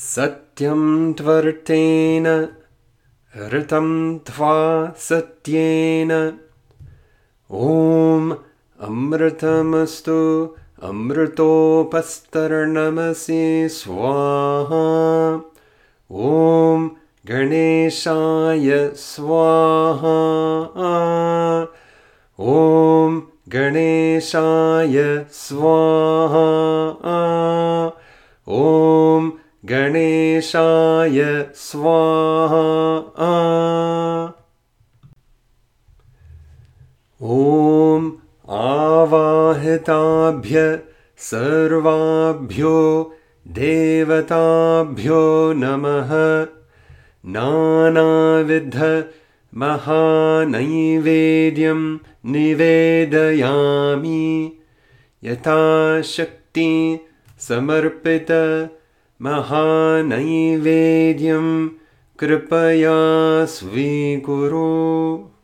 सत्यं त्वर्तेन ऋतं त्वा सत्येन ॐ अमृतमस्तु अमृतोपस्तरणमसि स्वाहा ॐ गणेशाय स्वाहा ॐ गणेशाय स्वाहा ॐ गणेशाय स्वाहा ॐ आवाहिताभ्य सर्वाभ्यो देवताभ्यो नमः नानाविध महानैवेद्यं निवेदयामि यथाशक्ति समर्पित महानैवेद्यं कृपया स्वीकुरु।